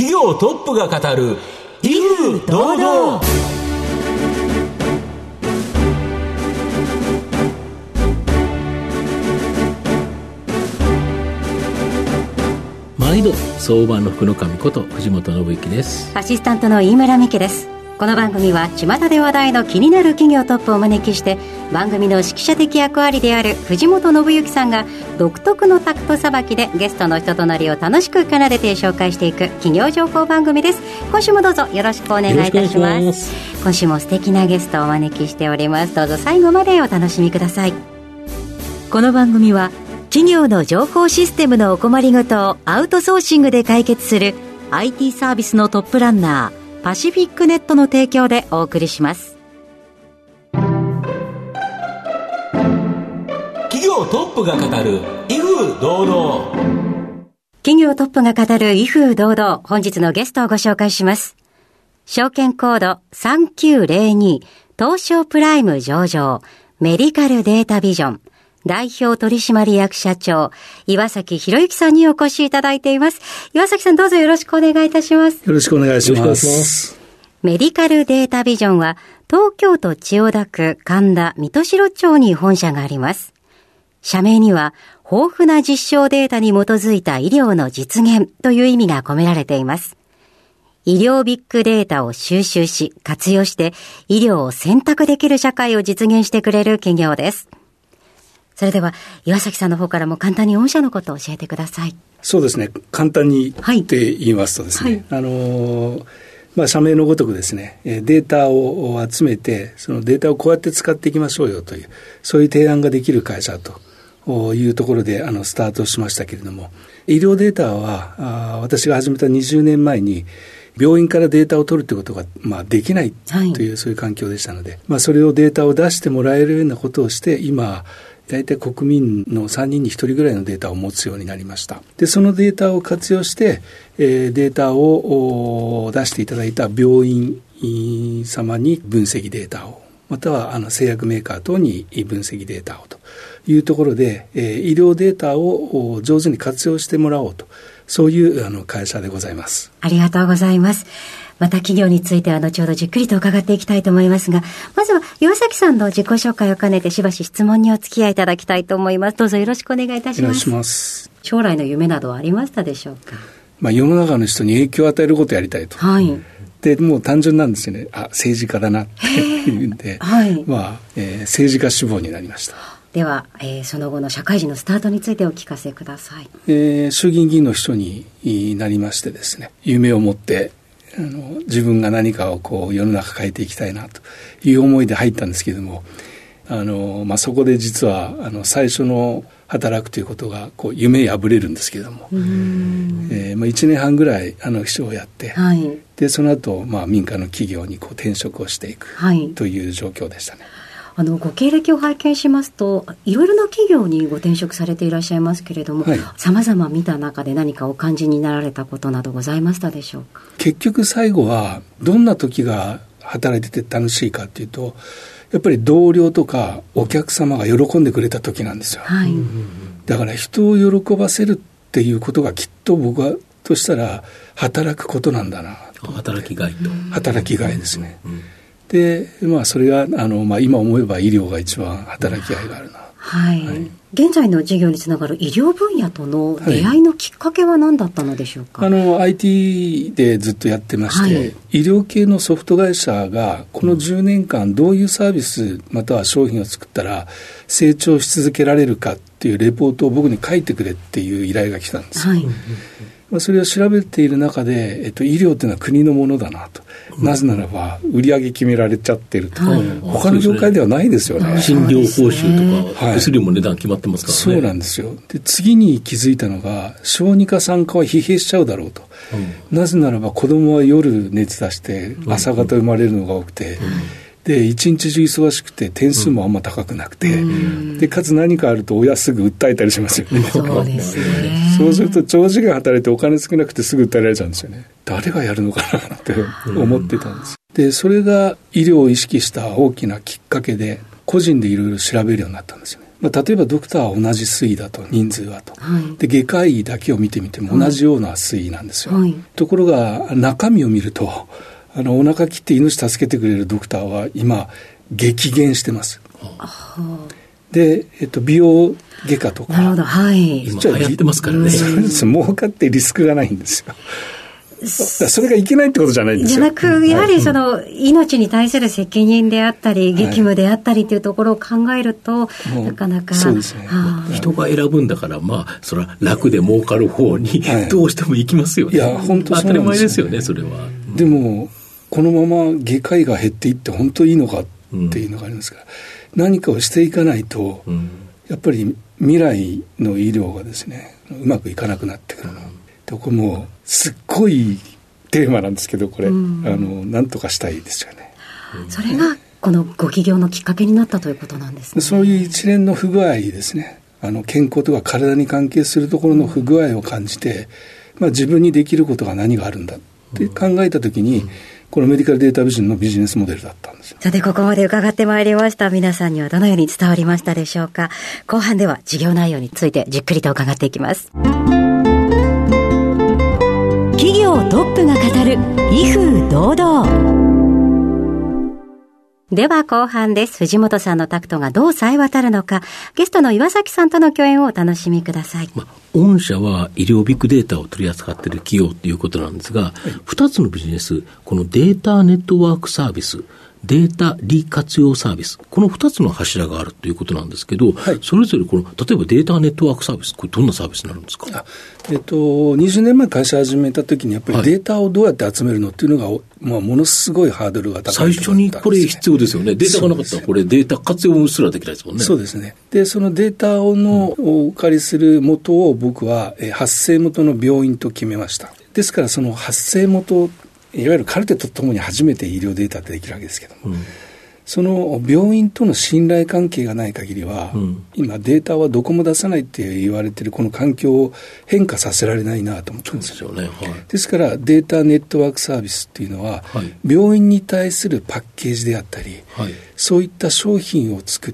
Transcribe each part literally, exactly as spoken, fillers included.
企業トップが語る威風堂々。 毎度相場の福の神こと藤本信之です。 アシスタントの飯村美希です。この番組は巷で話題の気になる企業トップをお招きして、番組の指揮者的役割である藤本信之さんが独特のタクトさばきでゲストの人となりを楽しく奏でて紹介していく企業情報番組です。今週もどうぞよろしくお願いいたします。ます。今週も素敵なゲストをお招きしております。どうぞ最後までお楽しみください。この番組は企業の情報システムのお困りごとをアウトソーシングで解決する アイティー サービスのトップランナーパシフィックネットの提供でお送りします。 企業トップが語る威風堂々。 企業トップが語る威風堂々。本日のゲストをご紹介します。証券コードさんきゅうぜろに東証プライム上場メディカルデータビジョン代表取締役社長岩崎博之さんにお越しいただいています。岩崎さん、どうぞよろしくお願いいたします。 よろしくお願いします。 メディカルデータビジョンは東京都千代田区神田水戸代町に本社があります。社名には豊富な実証データに基づいた医療の実現という意味が込められています。医療ビッグデータを収集し活用して医療を選択できる社会を実現してくれる企業です。それでは岩崎さんの方からも簡単に御社のことを教えてください。 そうですね、簡単にって言いますとですね、はい、あのまあ、社名のごとくですね、データを集めてそのデータをこうやって使っていきましょうよという、そういう提案ができる会社というところであのスタートしましたけれども、医療データはあ私が始めたにじゅうねんまえに病院からデータを取るということが、まあ、できないという、はい、そういう環境でしたので、まあ、それをデータを出してもらえるようなことをして今大体国民のさんにんにひとりぐらいのデータを持つようになりました。で、そのデータを活用して、えー、データを出していただいた病院様に分析データを、またはあの製薬メーカー等に分析データをというところで、えー、医療データを上手に活用してもらおうと、そういうあの会社でございます。 ありがとうございます。また企業については後ほどじっくりと伺っていきたいと思いますが、まずは岩崎さんの自己紹介を兼ねてしばし質問にお付き合いいただきたいと思います。どうぞよろしくお願いいたします。 お願いします。 将来の夢などはありましたでしょうか。 まあ、世の中の人に影響を与えることをやりたいと、はい、でもう単純なんですよね。あ、政治家だなっていうんで、はい、まあえー、政治家志望になりました。 では、えー、その後の社会人のスタートについてお聞かせください。 えー、衆議院議員の秘書になりましてですね、夢を持ってあの自分が何かをこう世の中変えていきたいなという思いで入ったんですけれども、あの、まあ、そこで実はあの最初の働くということがこう夢破れるんですけれども、えーまあ、いちねんはんぐらいあの秘書をやって、はい、でその後、まあ、民間の企業にこう転職をしていくという状況でしたね。 あのご経歴を拝見しますといろいろな企業にご転職されていらっしゃいますけれども、さまざま見た中で何かお感じになられたことなどございましたでしょうか。 結局最後はどんな時が働いてて楽しいかっていうと、やっぱり同僚とかお客様が喜んでくれた時なんですよ、はい、だから人を喜ばせるっていうことがきっと僕はとしたら働くことなんだなと。 働きがいと働きがいですね、うんうん。でまあ、それがあの、まあ、今思えば医療が一番働きがいがあるな、 はいはい、現在の事業につながる医療分野との出会いのきっかけは何だったのでしょうか。 はい、あの アイティー でずっとやってまして、はい、医療系のソフト会社がこのじゅうねんかんどういうサービスまたは商品を作ったら成長し続けられるかっていうレポートを僕に書いてくれっていう依頼が来たんです、はい。まあ、それを調べている中で、えっと、医療というのは国のものだなと、うん、なぜならば売り上げ決められちゃってると、はい、他の業界ではないですよね。 診療報酬とか、はい、薬も値段決まってますからね。 そうなんですよ。で次に気づいたのが小児科産科は疲弊しちゃうだろうと、うん、なぜならば子供は夜熱出して朝方生まれるのが多くて、うんうん、で一日中忙しくて点数もあんま高くなくて、うん、でかつ何かあると親すぐ訴えたりしますよね。 そうですね。 そうすると長時間働いてお金少なくてすぐ訴えられちゃうんですよね。誰がやるのかなって思ってたんです。でそれが医療を意識した大きなきっかけで個人でいろいろ調べるようになったんですよね。 まあ、例えばドクターは同じ推移だと、人数はと、 はい、 で外科医だけを見てみても同じような推移なんですよ、 はい、 ところが中身を見ると、あのお腹切って命助けてくれるドクターは今激減してます。で、えっと、美容外科とか、 なるほど、はい、 今流行ってますからね。 儲かってリスクがないんですよ。それがいけないってことじゃないんですよ。 じゃなく、やはりその命に対する責任であったり、激務であったりというところを考えると、はい、なかなかそうですね、 人が選ぶんだから、まあそれは楽で儲かる方にどうしても行きますよね。 いや本当そうなんですよね。 当たり前ですよね、それは。 でもこのまま外科医が減っていって本当にいいのかっていうのがありますから、うん、何かをしていかないと、うん、やっぱり未来の医療がですねうまくいかなくなってくるの、うん、これもうすっごいテーマなんですけど、これ、うん、あの何とかしたいですよね。 それがこのご起業のきっかけになったということなんですね。 そういう一連の不具合ですね、あの健康とか体に関係するところの不具合を感じて、まあ、自分にできることが何があるんだって考えたときに、うん、このメディカルデータビジョンのビジネスモデルだったんですよ。 さて、ここまで伺ってまいりました。皆さんにはどのように伝わりましたでしょうか。後半では事業内容についてじっくりと伺っていきます。企業トップが語る威風堂々。では後半です。藤本さんのタクトがどう冴え渡るのか、ゲストの岩崎さんとの共演をお楽しみください。 まあ、御社は医療ビッグデータを取り扱っている企業ということなんですが、はい、ふたつのビジネス、このデータネットワークサービス、データ利活用サービス、このふたつの柱があるということなんですけど、はい、それぞれこの例えばデータネットワークサービス、これどんなサービスになるんですか？ あ、えっと、にじゅうねんまえ会社始めた時にやっぱりデータをどうやって集めるのっていうのが、はい、まあ、ものすごいハードルが高い、 最初にこれ必要ですよね。データがなかったらこれデータ活用すらできないですもんね。 そうですね。でそのデータのお借りする元を僕は発生元の病院と決めました。ですからその発生元、いわゆるカルテとともに初めて医療データってできるわけですけども、うん、その病院との信頼関係がない限りは、うん、今データはどこも出さないって言われているこの環境を変化させられないなと思ってますよね。はい、ですからデータネットワークサービスっていうのは、はい、病院に対するパッケージであったり、はい、そういった商品を作って、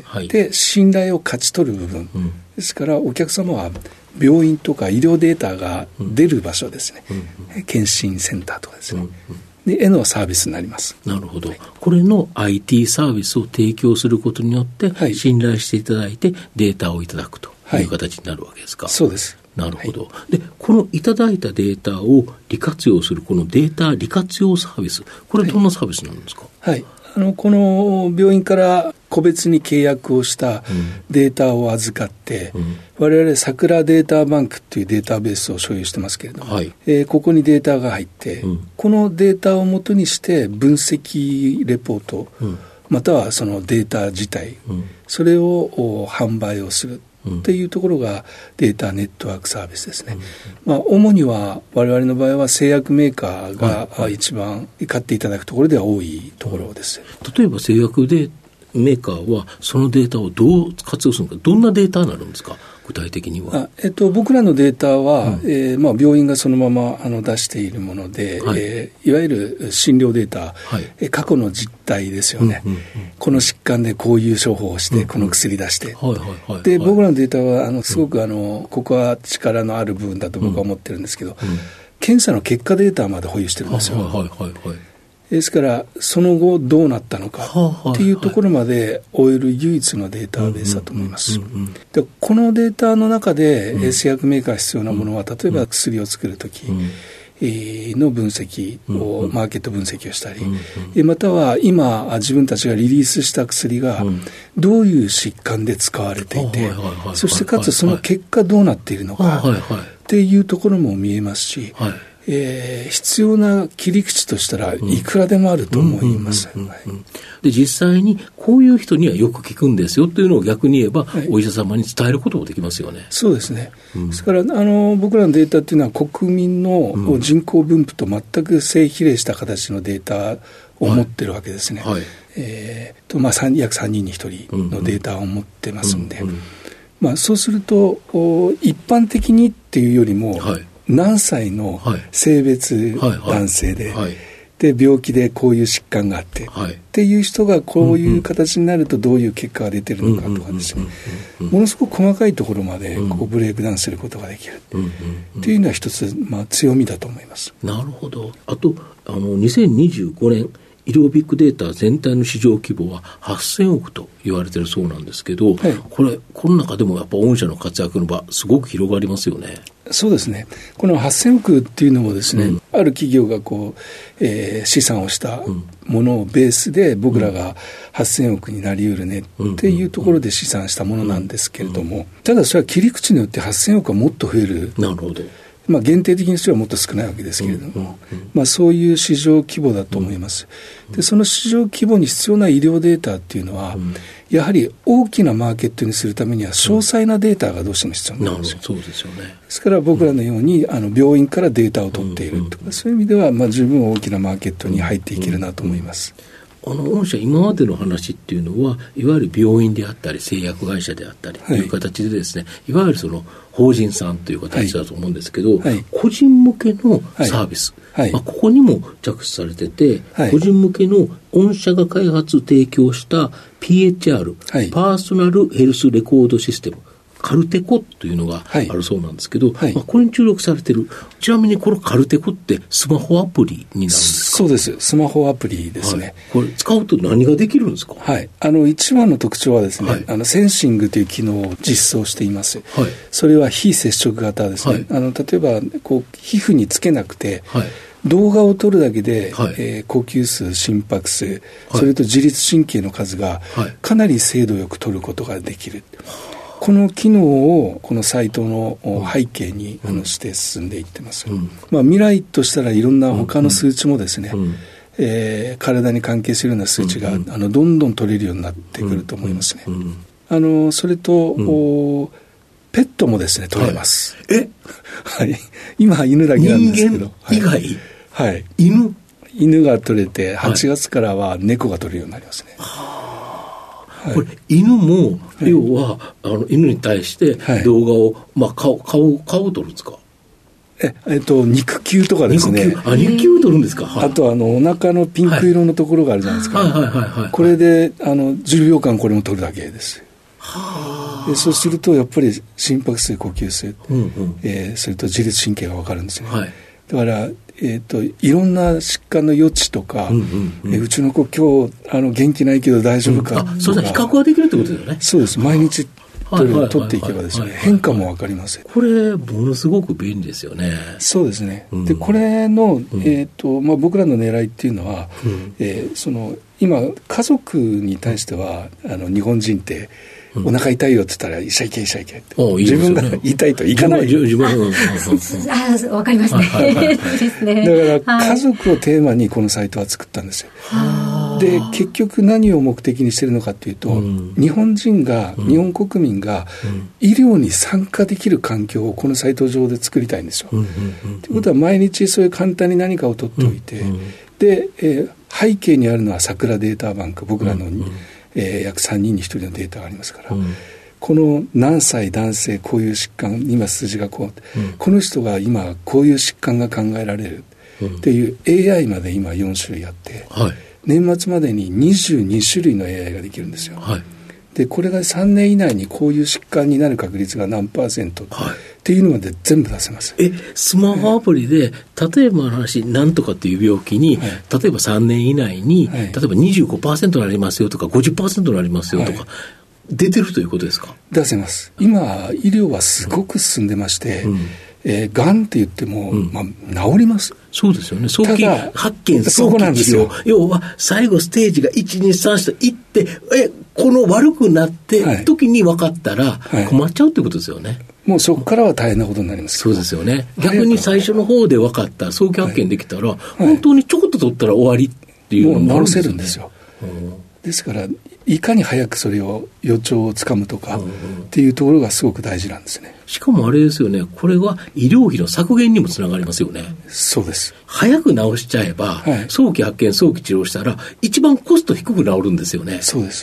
はい、で信頼を勝ち取る部分、うん、ですからお客様は病院とか医療データが出る場所ですね、うんうん、検診センターとかですね、うんうん、でへのサービスになります。 なるほど、はい、これの アイティー サービスを提供することによって、はい、信頼していただいてデータをいただくという形になるわけですか？ はい、そうです。 なるほど、はい、でこのいただいたデータを利活用するこのデータ利活用サービス、これどんなサービスなんですか？ はい、はい、あのこの病院から個別に契約をしたデータを預かって、うん、我々桜データバンクというデータベースを所有してますけれども、はい、えー、ここにデータが入って、うん、このデータを元にして分析レポート、うん、またはそのデータ自体、うん、それを販売をするっていうところがデータネットワークサービスですね。うん、まあ、主には我々の場合は製薬メーカーが一番買っていただくところでは多いところです。 うん、例えば製薬でメーカーはそのデータをどう活用するのか、どんなデータになるんですか、具体的には？ あ、えっと、僕らのデータは、うん、えーまあ、病院がそのままあの出しているもので、はい、えー、いわゆる診療データ、はい、え過去の実態ですよね、うんうんうん、この疾患でこういう処方をして、うんうん、この薬出して、はいはいはい、で僕らのデータはあのすごくあの、うん、ここは力のある部分だと僕は思ってるんですけど、うんうん、検査の結果データまで保有してるんですよ。はいはいはいはい、ですからその後どうなったのかっていうところまで追える唯一のデータベースだと思います。でこのデータの中で、うん、製薬メーカー必要なものは、例えば薬を作るとき、うんの分析を、うん、マーケット分析をしたり、うん、または今自分たちがリリースした薬がどういう疾患で使われていて、そしてかつその結果どうなっているのかっていうところも見えますし、はい、えー、必要な切り口としたらいくらでもあると思います。 で実際にこういう人にはよく効くんですよというのを逆に言えば、はい、お医者様に伝えることもできますよね。 そうですね、うん、ですからあの僕らのデータっていうのは国民の人口分布と全く正比例した形のデータを持ってるわけですね。はいはい、えーとまあ、約さんにんにひとりのデータを持ってますんで、うんうん、まあ、そうすると一般的にっていうよりも、はい、何歳の性別男性で、はいはいはい、 で病気でこういう疾患があって、はい、っていう人がこういう形になるとどういう結果が出てるのかとかですね、ものすごく細かいところまでこうブレイクダウンすることができるっていうのは一つ、まあ、強みだと思います。 なるほど。あとあのにせんにじゅうごねん医療ビッグデータ全体の市場規模ははっせんおくと言われているそうなんですけど、はい、これこの中でもやっぱ御社の活躍の場すごく広がりますよね。 そうですね。このはっせんおくっていうのもですね、うん、ある企業がこう、えー、試算をしたものをベースで僕らがはっせんおくになりうるねっていうところで試算したものなんですけれども、ただそれは切り口によってはっせんおくはもっと増える。 なるほど。 まあ、限定的にすればもっと少ないわけですけれども、うんうんうん、まあ、そういう市場規模だと思います、うん、でその市場規模に必要な医療データっていうのは、うん、やはり大きなマーケットにするためには詳細なデータがどうしても必要なんですよ、 うん、なるほど、そうですよね。 ですから僕らのように、うん、あの病院からデータを取っているとか、うんうん、そういう意味では、まあ、十分大きなマーケットに入っていけるなと思います、 うんうんうん、あの御社今までの話っていうのはいわゆる病院であったり製薬会社であったりという形でですね、はい、いわゆるその法人さんという形だと思うんですけど、はい、個人向けのサービス、はいはい、まあ、ここにも着手されてて、はい、個人向けの御社が開発提供した ピーエイチアール、はい、パーソナルヘルスレコードシステムカルテコというのがあるそうなんですけど、はい、まあ、これに注力されている。ちなみにこのカルテコってスマホアプリになるんですか？ そうです。スマホアプリですね、はい、 これ使うと何ができるんですか？ はい、あの一番の特徴はですね、はい、あのセンシングという機能を実装しています、はい、それは非接触型ですね、はい、あの例えばこう皮膚につけなくて、はい、動画を撮るだけで、はい、えー、呼吸数、心拍数、はい、それと自律神経の数がかなり精度よく撮ることができる、はい、この機能をこのサイトの背景に、うん、あのして進んでいってます、うん、まあ、未来としたらいろんな他の数値もですね、うんうん、えー、体に関係するような数値が、うん、あのどんどん取れるようになってくると思いますね、うんうん、あのそれと、うん、ペットもですね取れます、 はい、えはい、今は犬だけなんですけど、 人間以外、 はい、はい、 犬犬が取れてはちがつからは猫が取れるようになりますね、 はい、これ犬も、はい、要はあの犬に対して動画を、はい、まあ、顔顔顔を撮るんですか？ ええっと肉球とかですね。 肉球、あ、肉球を撮るんですか？はい、 あとあのお腹のピンク色のところがあるじゃないですか。はいはいはいはい、これであのじゅうびょうかんこれも撮るだけです。はでそうするとやっぱり心拍数、呼吸数、うんうん、えー、それと自律神経が分かるんですね。はい、だから、えー、といろんな疾患の予知とか、うんうんうん、えうちの子今日あの元気ないけど大丈夫か、うん、 あ、そうだ、比較ができるってことですよね。 そうです。毎日取る、取っていけばですね、変化も分かります。 これものすごく便利ですよね。 そうですね、うん、でこれの、えーとまあ、僕らの狙いっていうのは、うん、えー、その今家族に対してはあの日本人ってお腹痛いよって言ったら医者行け医者行けって、うん、自分が痛いと行かない。 自分あ、わかりますね。ですね。だから家族をテーマにこのサイトは作ったんですよ。で結局何を目的にしているのかというと、うん、日本人が、うん、日本国民が医療に参加できる環境をこのサイト上で作りたいんですよ。と、うんうんうん、いうことは毎日そういう簡単に何かを取っておいて、うんうん、で、えー、背景にあるのは桜データバンク、僕らの、うんうん、えー、約さんにんにひとりのデータがありますから、うん、この何歳男性こういう疾患、今数字がこう、うん、この人が今こういう疾患が考えられるっていう エーアイ まで今よんしゅるいあって、はい、年末までににじゅうにしゅるいの エーアイ ができるんですよ、はい、でこれがさんねん以内にこういう疾患になる確率が何パーセント、はい、っていうのまで全部出せます。 えスマホアプリで、例えばの話何とかっていう病気に、はい、例えばさんねん以内に、はい、例えば にじゅうごパーセント になりますよとか ごじゅっパーセント になりますよとか、はい、出てるということですか？ 出せます。今医療はすごく進んでまして、うん、えー、がんって言っても、うん、まあ、治ります。 そうですよね。早期発見、早期治療。要は最後ステージがいち、に、さんといってえこの悪くなって時に分かったら困っちゃうってことですよね、はいはい、 もうそこからは大変なことになります。 そうですよね。逆に最初の方で分かった早期発見できたら、はいはい、本当にちょこっと取ったら終わりっていうのもあるんですよね。もう治せるんですよ、うん、ですからいかに早くそれを予兆をつかむとかっていうところがすごく大事なんですね。しかもあれですよね、これは医療費の削減にもつながりますよね。 そうです。 早く治しちゃえば、はい、早期発見早期治療したら一番コスト低く治るんですよね。 そうです。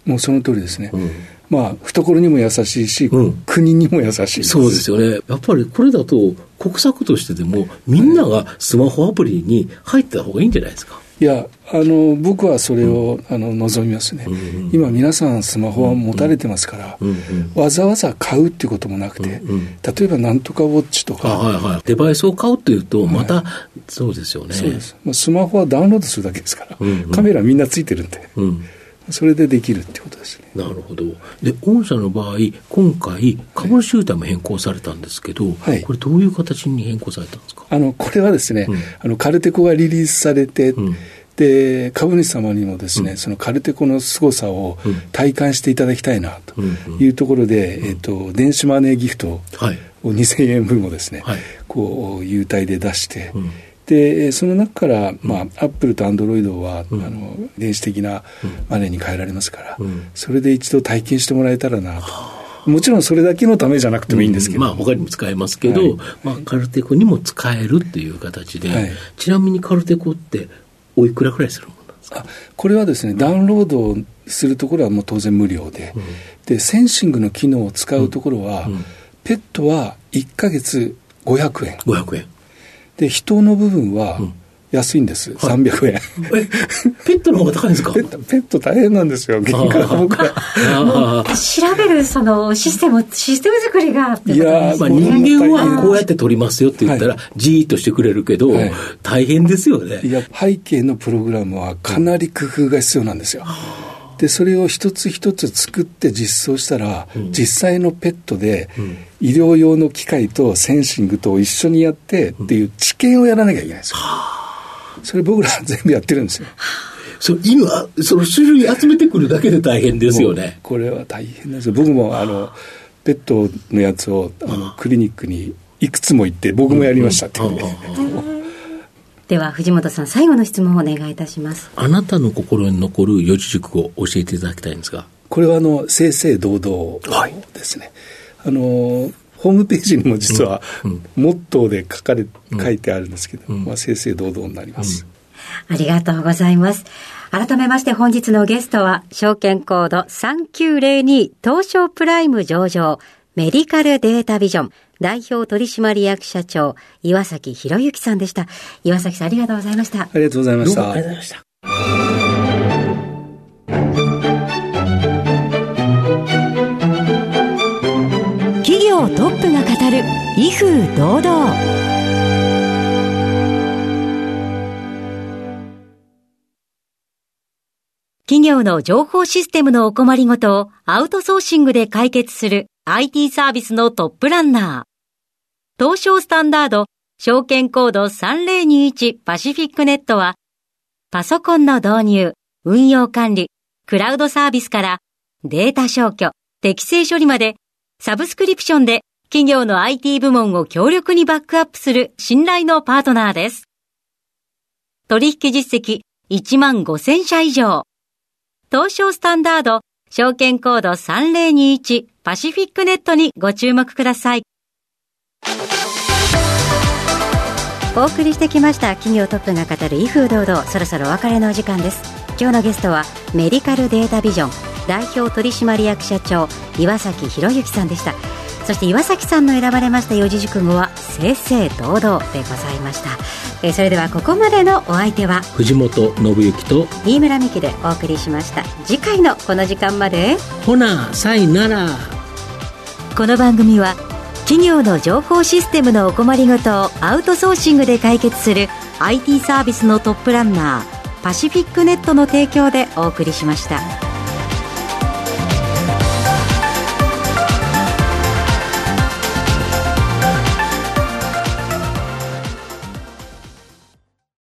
もうその通りですね、うん、まあ懐にも優しいし、うん、国にも優しいです。 そうですよね。やっぱりこれだと国策としてでもみんながスマホアプリに入った方がいいんじゃないですか。 いや、あの僕はそれを、うん、あの望みますね、うんうん、今皆さんスマホは持たれてますから、うんうん、わざわざ買うっていうこともなくて、うんうん、例えばなんとかウォッチとか、 はいはい、デバイスを買うっていうとまた、はい、そうですよね。 そうです。スマホはダウンロードするだけですから、うんうん、カメラみんなついてるんで、うん、それでできるってことですね。 なるほど。で、御社の場合今回株主優待も変更されたんですけど、はい、これどういう形に変更されたんですか。 あのこれはですね、うん、あのカルテコがリリースされて、うん、で株主様にもですね、うん、そのカルテコの凄さを体感していただきたいなというところで、うんうん、えーと、電子マネーギフトをにせんえんぶんをですね、はい、こう優待で出して、うん、でその中から、まあ、アップルとアンドロイドは、うん、あの電子的なマネーに変えられますから、うん、それで一度体験してもらえたらなと。もちろんそれだけのためじゃなくてもいいんですけど、 うん、まあ他にも使えますけど、はい、まあ、カルテコにも使えるっていう形で、はい、ちなみにカルテコっておいくらくらいするものなんですか。 あ、これはですね、ダウンロードするところはもう当然無料で、うん、でセンシングの機能を使うところは、うんうん、ペットはいっかげつごひゃくえん、 ごひゃくえんで人の部分は安いんです、うん、さんびゃくえん、はい、 えペットの方が高いんですか。 ペット、ペット大変なんですよ。原価が僕らもう調べるそのシステムシステム作りがってことですね。 いや、まあ、人間はこうやって取りますよって言ったら、はい、じーっとしてくれるけど、はい、大変ですよね。 いや、背景のプログラムはかなり工夫が必要なんですよ。でそれを一つ一つ作って実装したら、うん、実際のペットで、うん、医療用の機械とセンシングと一緒にやってっていう知見をやらなきゃいけないんですよ。それ僕ら全部やってるんですよ。 そ今その種類集めてくるだけで大変ですよね。 これは大変ですよ。僕もあのペットのやつをあのクリニックにいくつも行って僕もやりましたっていうね。 では藤本さん、最後の質問をお願いいたします。 あなたの心に残る四字熟語を教えていただきたいんですが。 これはあの正々堂々ですね、はい、あのホームページにも実は、うんうん、モットーで書かれ書いてあるんですけど、うん、まあ、正々堂々になります、 うん、ありがとうございます。改めまして本日のゲストは証券コードさんきゅうぜろに東証プライム上場メディカルデータビジョン代表取締役社長岩崎博之さんでした。岩崎さん、ありがとうございました。 ありがとうございました。 ありがとうございました。 企業トップが語る威風堂々。企業の情報システムのお困りごとをアウトソーシングで解決する アイティー サービスのトップランナー。東証スタンダード証券コードさんぜろにいちパシフィックネットはパソコンの導入、運用管理、クラウドサービスからデータ消去、適正処理までサブスクリプションで企業の アイティー 部門を強力にバックアップする信頼のパートナーです。取引実績いちまんごせんしゃ以上。東証スタンダード証券コードさんぜろにいちパシフィックネットにご注目ください。お送りしてきました企業トップが語る威風堂々、そろそろお別れのお時間です。今日のゲストはメディカルデータビジョン代表取締役社長岩崎博之さんでした。そして岩崎さんの選ばれました四字熟語は正々堂々でございました。えー、それではここまでのお相手は藤本信之と飯村美希でお送りしました。次回のこの時間までほなさいなら。 この番組は企業の情報システムのお困りごとをアウトソーシングで解決する アイティー サービスのトップランナーパシフィックネットの提供でお送りしました。